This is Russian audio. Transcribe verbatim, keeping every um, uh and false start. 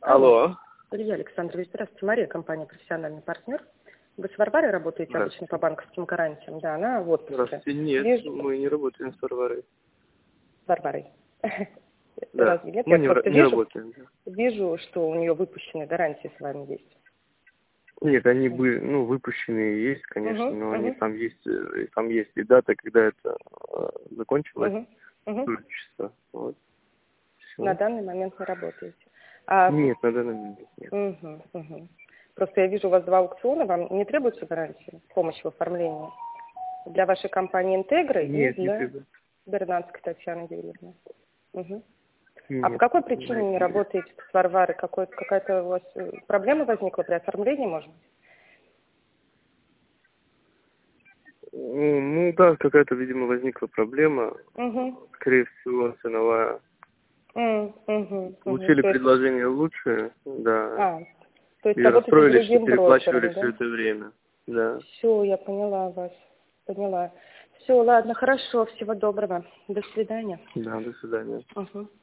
Алло. Илья Александрович, здравствуйте. Мария, компания «Профессиональный партнер». Вы с Варварой работаете обычно по банковским гарантиям? Да, она в отпуске. Здравствуйте. Нет, Вижу... мы не работаем с Варварой. С Варварой? Да, Разве нет? мы Я не, просто не вижу, работаем. Да. вижу, что у нее выпущенные гарантии с вами есть. Нет, они бы, ну, выпущенные есть, конечно, Угу, но угу. они там есть, э, там есть и дата, когда это э, закончилось, Угу, угу. часа. Вот. Всё. На данный момент не работаете. А... Нет, на данный момент нет. Угу, угу. Просто я вижу у вас два аукциона, вам не требуется гарантии, помощь в оформлении? Для вашей компании «Интегра» и Нет, не для требует. Бернадской Татьяны Юрьевны. Угу. А по Нет. какой причине не работаете с Варварой? Какой, какая-то у вас э, проблема возникла при оформлении, может быть? Ну, ну да, какая-то, видимо, возникла проблема. Угу. Скорее всего, ценовая. Угу. Угу. Получили То есть, предложение лучше, да. а, то есть И работаете с расстроились, что другим переплачивали брокером, все да? это время. Да. Все, я поняла вас. Поняла. Все, ладно, хорошо, всего доброго. До свидания. Да, до свидания. Угу.